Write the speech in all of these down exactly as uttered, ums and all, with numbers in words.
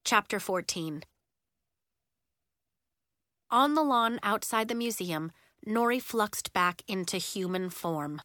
Chapter fourteen. On the lawn outside the museum, Nori fluxed back into human form.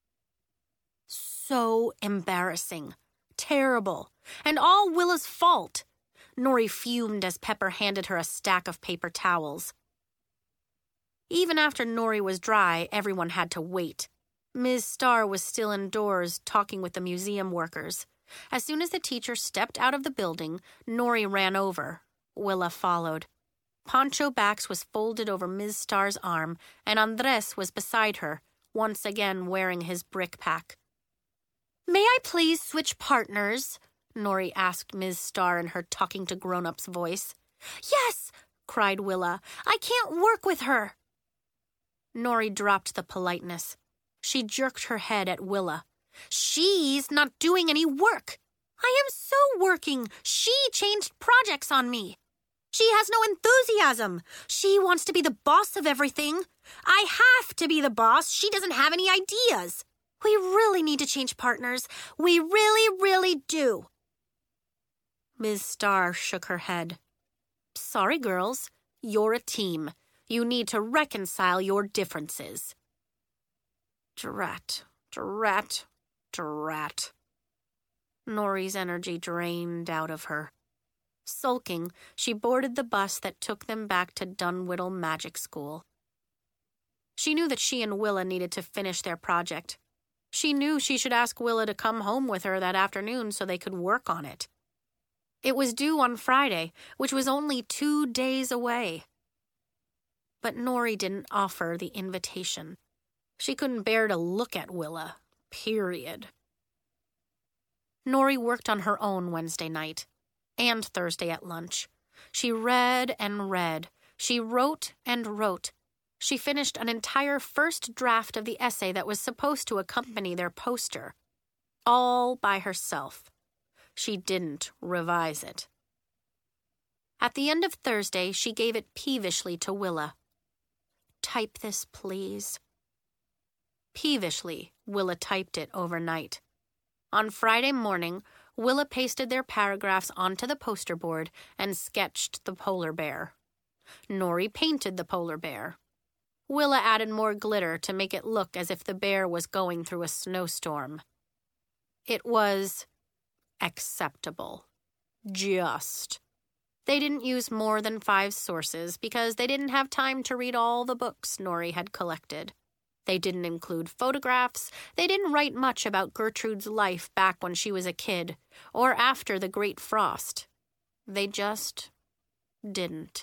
So embarrassing. Terrible. And all Willa's fault. Nori fumed as Pepper handed her a stack of paper towels. Even after Nori was dry, everyone had to wait. Miz Starr was still indoors talking with the museum workers. As soon as the teacher stepped out of the building, Nori ran over. Willa followed. Poncho Bax was folded over Miz Starr's arm, and Andres was beside her, once again wearing his brick pack. "May I please switch partners?" Nori asked Miz Starr in her talking-to-grown-ups voice. "Yes!" cried Willa. "I can't work with her." Nori dropped the politeness. She jerked her head at Willa. "She's not doing any work. I am so working. She changed projects on me. She has no enthusiasm. She wants to be the boss of everything. I have to be the boss. She doesn't have any ideas. We really need to change partners. We really, really do." Miz Starr shook her head. "Sorry, girls. You're a team. You need to reconcile your differences." Drat, drat, drat. Nori's energy drained out of her. Sulking, she boarded the bus that took them back to Dunwhiddle Magic School. She knew that she and Willa needed to finish their project. She knew she should ask Willa to come home with her that afternoon so they could work on it. It was due on Friday, which was only two days away. But Nori didn't offer the invitation. She couldn't bear to look at Willa, period. Nori worked on her own Wednesday night. And Thursday at lunch. She read and read. She wrote and wrote. She finished an entire first draft of the essay that was supposed to accompany their poster. All by herself. She didn't revise it. At the end of Thursday, she gave it peevishly to Willa. "Type this, please." Peevishly, Willa typed it overnight. On Friday morning, Willa pasted their paragraphs onto the poster board and sketched the polar bear. Nori painted the polar bear. Willa added more glitter to make it look as if the bear was going through a snowstorm. It was acceptable. Just. They didn't use more than five sources because they didn't have time to read all the books Nori had collected. They didn't include photographs. They didn't write much about Gertrude's life back when she was a kid, or after the Great Frost. They just didn't.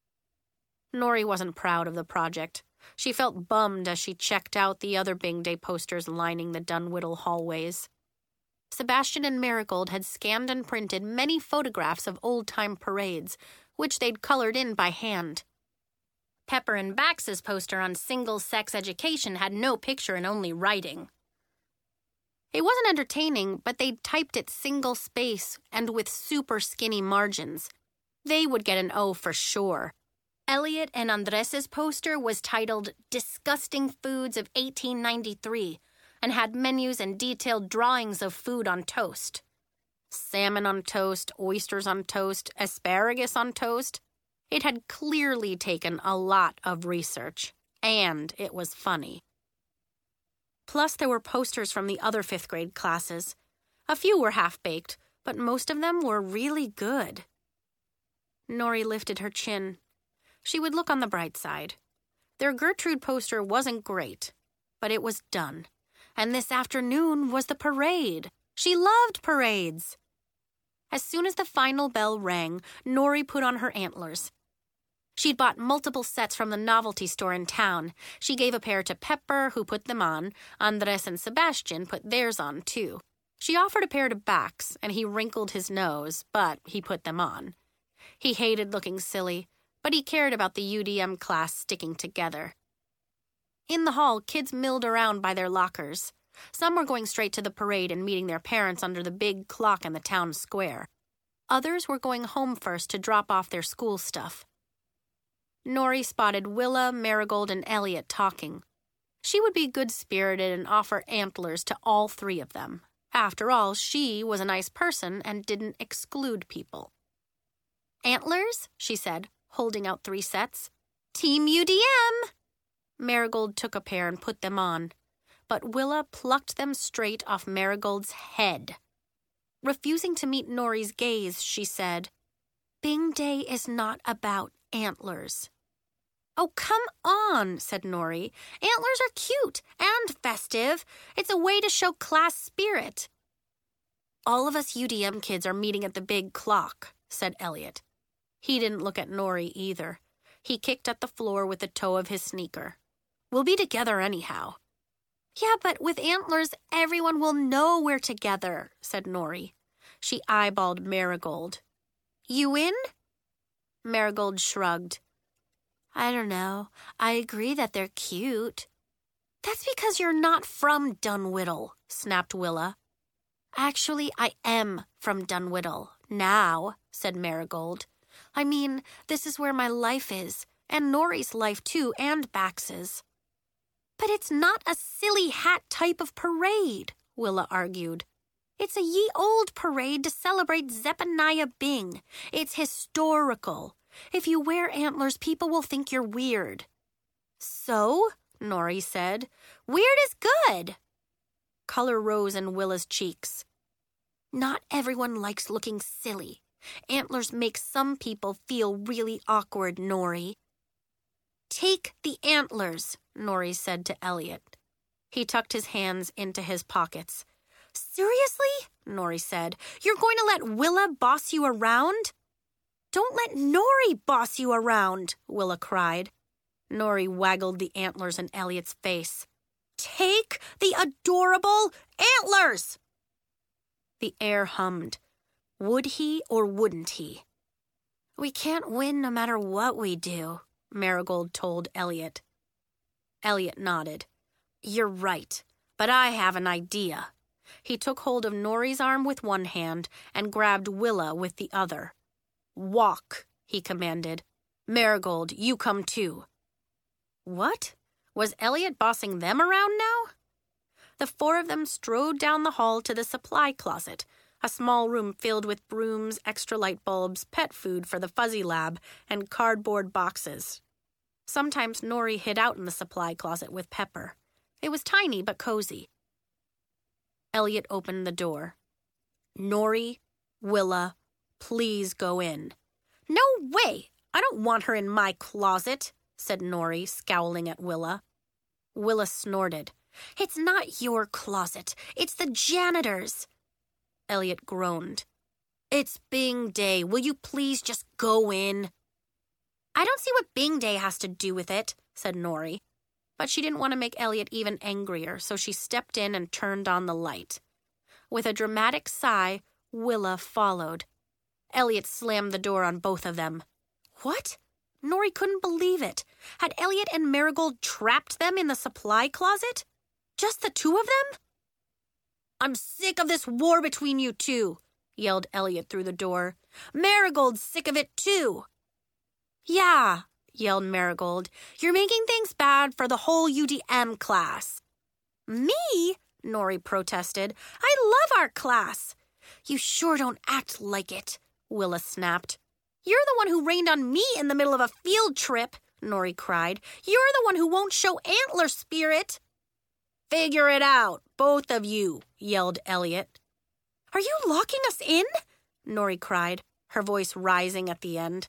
Nori wasn't proud of the project. She felt bummed as she checked out the other Bing Day posters lining the Dunwhiddle hallways. Sebastian and Marigold had scanned and printed many photographs of old-time parades, which they'd colored in by hand. Pepper and Bax's poster on single-sex education had no picture and only writing. It wasn't entertaining, but they'd typed it single-space and with super skinny margins. They would get an O for sure. Elliot and Andres's poster was titled Disgusting Foods of eighteen ninety-three and had menus and detailed drawings of food on toast. Salmon on toast, oysters on toast, asparagus on toast. It had clearly taken a lot of research, and it was funny. Plus, there were posters from the other fifth grade classes. A few were half-baked, but most of them were really good. Nori lifted her chin. She would look on the bright side. Their Gertrude poster wasn't great, but it was done. And this afternoon was the parade. She loved parades. As soon as the final bell rang, Nori put on her antlers. She'd bought multiple sets from the novelty store in town. She gave a pair to Pepper, who put them on. Andres and Sebastian put theirs on, too. She offered a pair to Bax, and he wrinkled his nose, but he put them on. He hated looking silly, but he cared about the U D M class sticking together. In the hall, kids milled around by their lockers. Some were going straight to the parade and meeting their parents under the big clock in the town square. Others were going home first to drop off their school stuff. Nori spotted Willa, Marigold, and Elliot talking. She would be good-spirited and offer antlers to all three of them. After all, she was a nice person and didn't exclude people. Antlers, she said, holding out three sets. Team U D M! Marigold took a pair and put them on, but Willa plucked them straight off Marigold's head. Refusing to meet Nori's gaze, she said, Bing Day is not about antlers. Oh, come on, said Nori. Antlers are cute and festive. It's a way to show class spirit. All of us U D M kids are meeting at the big clock, said Elliot. He didn't look at Nori either. He kicked at the floor with the toe of his sneaker. We'll be together anyhow. Yeah, but with antlers, everyone will know we're together, said Nori. She eyeballed Marigold. You in? Marigold shrugged. I don't know. I agree that they're cute. That's because you're not from Dunwhiddle, snapped Willa. Actually, I am from Dunwhiddle, now, said Marigold. I mean, this is where my life is, and Nori's life too, and Bax's. But it's not a silly hat type of parade, Willa argued. It's a ye old parade to celebrate Zephaniah Bing. It's historical. If you wear antlers, people will think you're weird. So, Nori said, weird is good. Color rose in Willa's cheeks. Not everyone likes looking silly. Antlers make some people feel really awkward, Nori. Take the antlers, Nori said to Elliot. He tucked his hands into his pockets. Seriously? Nori said. You're going to let Willa boss you around? Don't let Nori boss you around, Willa cried. Nori waggled the antlers in Elliot's face. Take the adorable antlers! The air hummed. Would he or wouldn't he? We can't win no matter what we do, Marigold told Elliot. Elliot nodded. You're right, but I have an idea. He took hold of Nori's arm with one hand and grabbed Willa with the other. Walk, he commanded. Marigold, you come too. What? Was Elliot bossing them around now? The four of them strode down the hall to the supply closet, a small room filled with brooms, extra light bulbs, pet food for the Fuzzy Lab, and cardboard boxes. Sometimes Nori hid out in the supply closet with Pepper. It was tiny but cozy. Elliot opened the door. Nori, Willa, please go in. No way! I don't want her in my closet, said Nori, scowling at Willa. Willa snorted. It's not your closet. It's the janitor's. Elliot groaned. It's Bing Day. Will you please just go in? I don't see what Bing Day has to do with it, said Nori. But she didn't want to make Elliot even angrier, so she stepped in and turned on the light. With a dramatic sigh, Willa followed. Elliot slammed the door on both of them. What? Nori couldn't believe it. Had Elliot and Marigold trapped them in the supply closet? Just the two of them? I'm sick of this war between you two, yelled Elliot through the door. Marigold's sick of it too. Yeah, yelled Marigold. You're making things bad for the whole U D M class. Me? Nori protested. I love our class. You sure don't act like it, Willa snapped. You're the one who rained on me in the middle of a field trip, Nori cried. You're the one who won't show antler spirit. Figure it out, both of you, yelled Elliot. Are you locking us in? Nori cried, her voice rising at the end.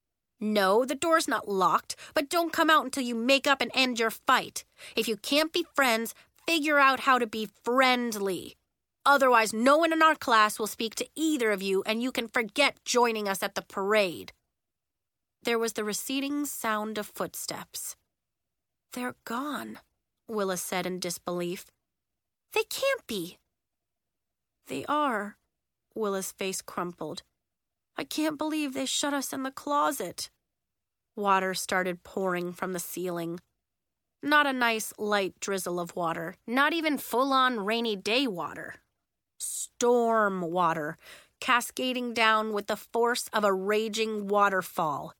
No, the door's not locked, but don't come out until you make up and end your fight. If you can't be friends, figure out how to be friendly. Otherwise, no one in our class will speak to either of you, and you can forget joining us at the parade. There was the receding sound of footsteps. They're gone, Willa said in disbelief. They can't be. They are. Willa's face crumpled. I can't believe they shut us in the closet. Water started pouring from the ceiling. Not a nice, light drizzle of water, not even full-on rainy day water. Storm water, cascading down with the force of a raging waterfall.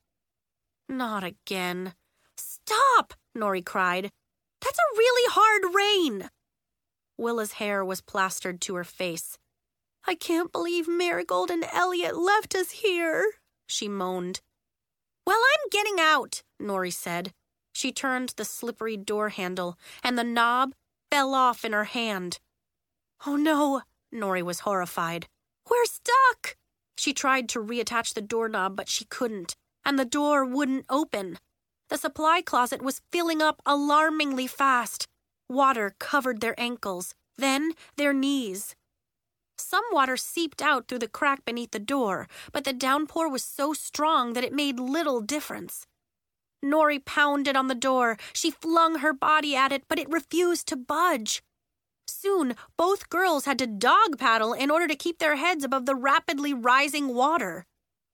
Not again. Stop, Nori cried. That's a really hard rain. Willa's hair was plastered to her face. I can't believe Marigold and Elliot left us here, she moaned. Well, I'm getting out, Nori said. She turned the slippery door handle, and the knob fell off in her hand. Oh no, Nori was horrified. We're stuck! She tried to reattach the doorknob, but she couldn't, and the door wouldn't open. The supply closet was filling up alarmingly fast. Water covered their ankles, then their knees. Some water seeped out through the crack beneath the door, but the downpour was so strong that it made little difference. Nori pounded on the door. She flung her body at it, but it refused to budge. Soon, both girls had to dog paddle in order to keep their heads above the rapidly rising water.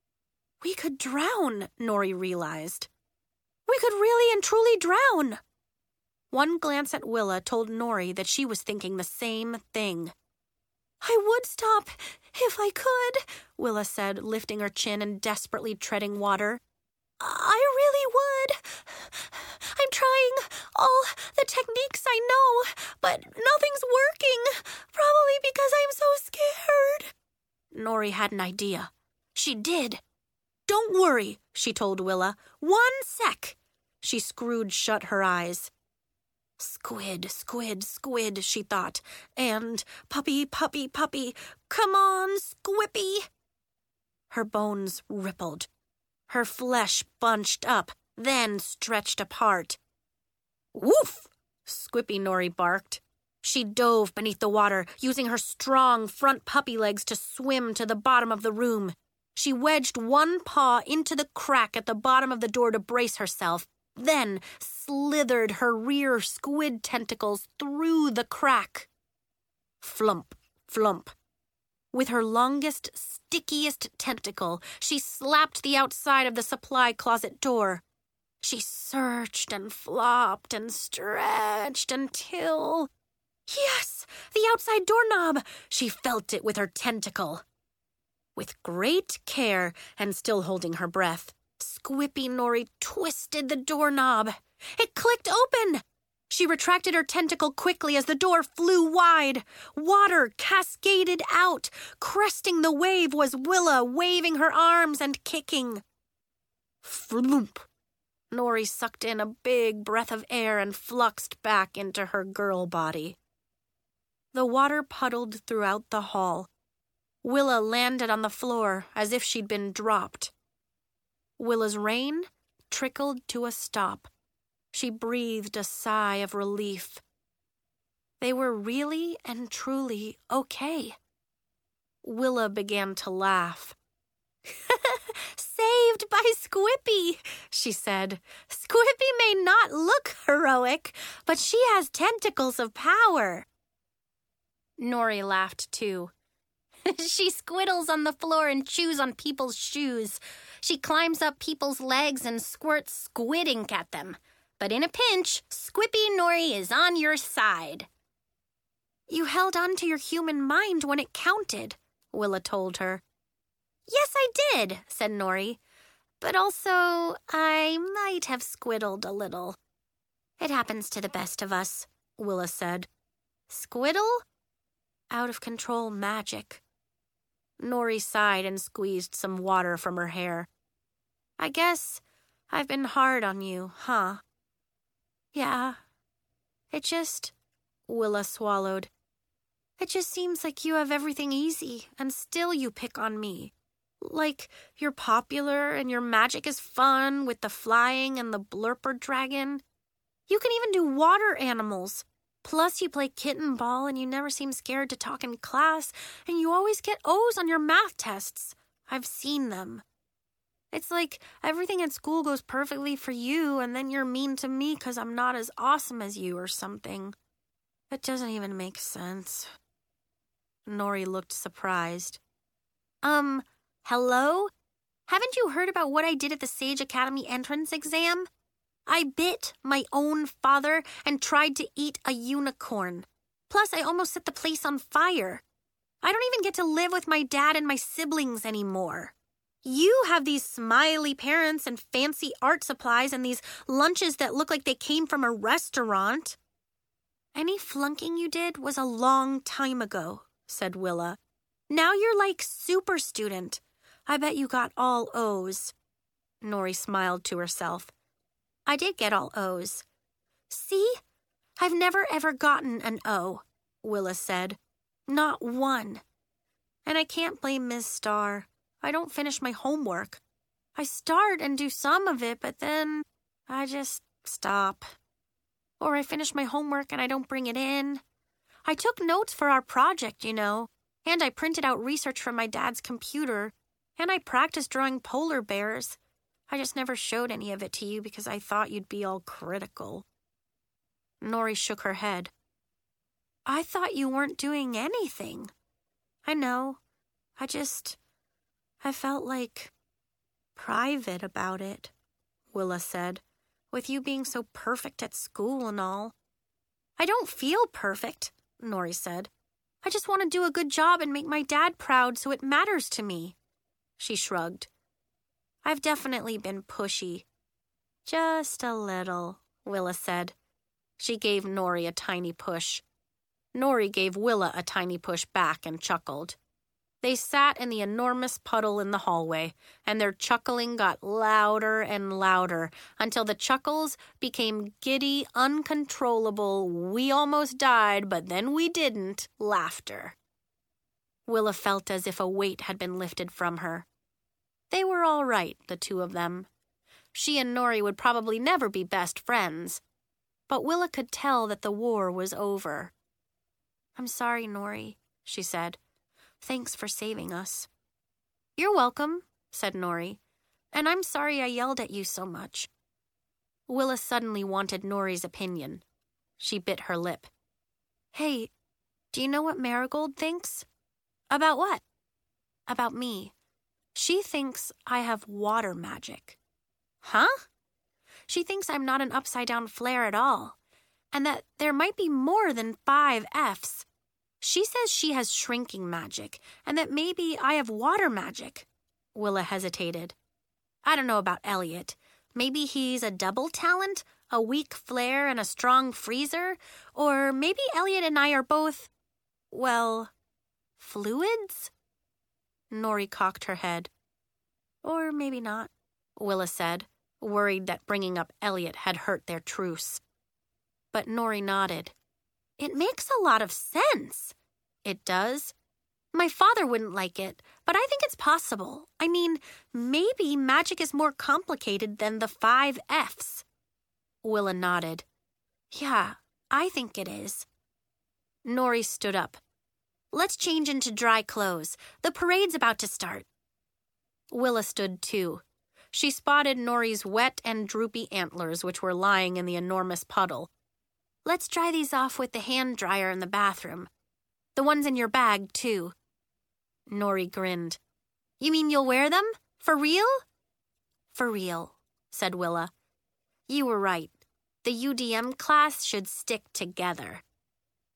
We could drown, Nori realized. We could really and truly drown. One glance at Willa told Nori that she was thinking the same thing. I would stop if I could, Willa said, lifting her chin and desperately treading water. I really would. I'm trying all the techniques I know, but nothing's working, probably because I'm so scared. Nori had an idea. She did. Don't worry, she told Willa. One sec. She screwed shut her eyes. Squid, squid, squid, she thought. And puppy, puppy, puppy. Come on, Squippy. Her bones rippled. Her flesh bunched up, then stretched apart. Woof! Squippy Nori barked. She dove beneath the water, using her strong front puppy legs to swim to the bottom of the room. She wedged one paw into the crack at the bottom of the door to brace herself, then slithered her rear squid tentacles through the crack. Flump, flump. With her longest, stickiest tentacle, she slapped the outside of the supply closet door. She searched and flopped and stretched until... Yes, the outside doorknob! She felt it with her tentacle. With great care, and still holding her breath, Squippy Nori twisted the doorknob. It clicked open! She retracted her tentacle quickly as the door flew wide. Water cascaded out. Cresting the wave was Willa, waving her arms and kicking. Floomp! Nori sucked in a big breath of air and fluxed back into her girl body. The water puddled throughout the hall. Willa landed on the floor as if she'd been dropped. Willa's rain trickled to a stop. She breathed a sigh of relief. They were really and truly okay. Willa began to laugh. Saved by Squippy, she said. Squippy may not look heroic, but she has tentacles of power. Nori laughed too. She squiddles on the floor and chews on people's shoes. She climbs up people's legs and squirts squid ink at them. But in a pinch, Squippy Nori is on your side. You held on to your human mind when it counted, Willa told her. Yes, I did, said Nori. But also, I might have squiddled a little. It happens to the best of us, Willa said. Squiddle? Out of control magic. Nori sighed and squeezed some water from her hair. I guess I've been hard on you, huh? Yeah. It just... Willa swallowed. It just seems like you have everything easy, and still you pick on me. Like you're popular and your magic is fun with the flying and the blurper dragon. You can even do water animals. Plus you play kitten ball and you never seem scared to talk in class, and you always get O's on your math tests. I've seen them. It's like everything at school goes perfectly for you, and then you're mean to me because I'm not as awesome as you or something. It doesn't even make sense. Nori looked surprised. Um, hello? Haven't you heard about what I did at the Sage Academy entrance exam? I bit my own father and tried to eat a unicorn. Plus, I almost set the place on fire. I don't even get to live with my dad and my siblings anymore. You have these smiley parents and fancy art supplies and these lunches that look like they came from a restaurant. Any flunking you did was a long time ago, said Willa. Now you're like super student. I bet you got all O's. Nori smiled to herself. I did get all O's. See? I've never ever gotten an O, Willa said. Not one. And I can't blame Miz Starr. I don't finish my homework. I start and do some of it, but then I just stop. Or I finish my homework and I don't bring it in. I took notes for our project, you know, and I printed out research from my dad's computer, and I practiced drawing polar bears. I just never showed any of it to you because I thought you'd be all critical. Nori shook her head. I thought you weren't doing anything. I know. I just... I felt like... private about it, Willa said, with you being so perfect at school and all. I don't feel perfect, Nori said. I just want to do a good job and make my dad proud so it matters to me. She shrugged. I've definitely been pushy. Just a little, Willa said. She gave Nori a tiny push. Nori gave Willa a tiny push back and chuckled. They sat in the enormous puddle in the hallway, and their chuckling got louder and louder until the chuckles became giddy, uncontrollable, we almost died, but then we didn't, laughter. Willa felt as if a weight had been lifted from her. They were all right, the two of them. She and Nori would probably never be best friends, but Willa could tell that the war was over. I'm sorry, Nori, she said. Thanks for saving us. You're welcome, said Nori, and I'm sorry I yelled at you so much. Willa suddenly wanted Nori's opinion. She bit her lip. Hey, do you know what Marigold thinks? About what? About me. She thinks I have water magic. Huh? She thinks I'm not an upside-down flare at all, and that there might be more than five Fs. She says she has shrinking magic, and that maybe I have water magic. Willa hesitated. I don't know about Elliot. Maybe he's a double talent, a weak flare and a strong freezer, or maybe Elliot and I are both, well, fluids? Nori cocked her head. Or maybe not, Willa said, worried that bringing up Elliot had hurt their truce. But Nori nodded. It makes a lot of sense. It does. My father wouldn't like it, but I think it's possible. I mean, maybe magic is more complicated than the five Fs. Willa nodded. Yeah, I think it is. Nori stood up. Let's change into dry clothes. The parade's about to start. Willa stood too. She spotted Nori's wet and droopy antlers, which were lying in the enormous puddle. Let's dry these off with the hand dryer in the bathroom. The ones in your bag, too. Nori grinned. You mean you'll wear them? For real? For real, said Willa. You were right. The U D M class should stick together.